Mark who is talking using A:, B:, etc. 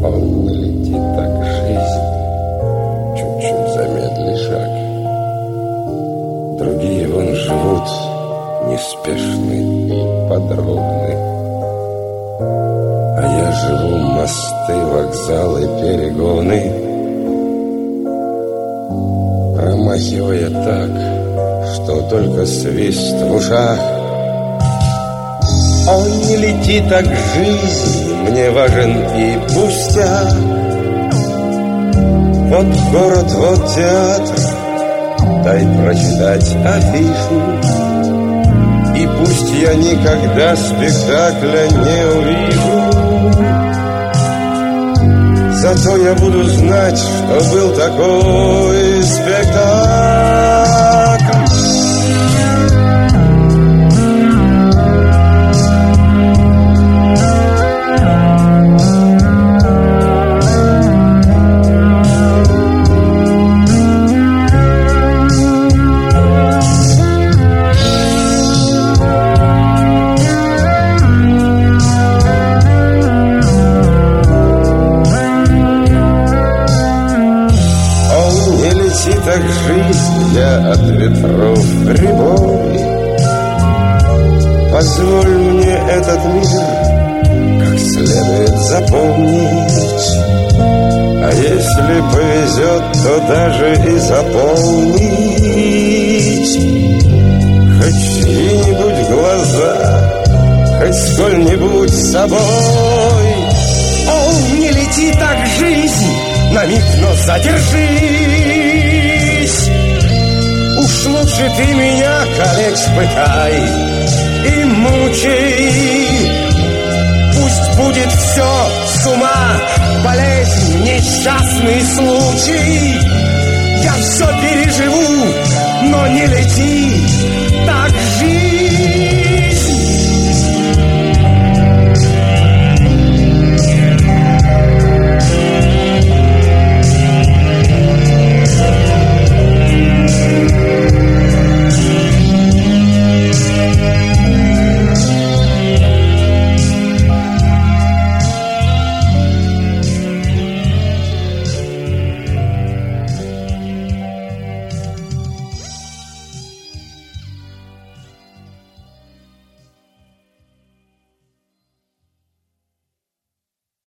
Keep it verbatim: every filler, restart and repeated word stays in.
A: Он не летит так, жизнь, чуть-чуть замедли шаг. Другие вон живут неспешны и подробны, а я живу мосты, вокзалы, перегоны, промахивая так, что только свист в ушах. Он не летит, так жизнь мне важен и пустяк. Вот город, вот театр, дай прочитать афишу, и пусть я никогда спектакля не увижу, зато я буду знать, что был такой спектакль. Так жизнь я от ветров прибой. Позволь мне этот мир как следует запомнить, а если повезет, то даже и заполнить хоть чьи-нибудь глаза, хоть сколь-нибудь собой. О, не лети так, жизнь, на миг, но задержись. Уж лучше ты меня, коллег, пытай и мучай. Пусть будет все с ума, болезнь, несчастный случай. Я все переживу, но не лети.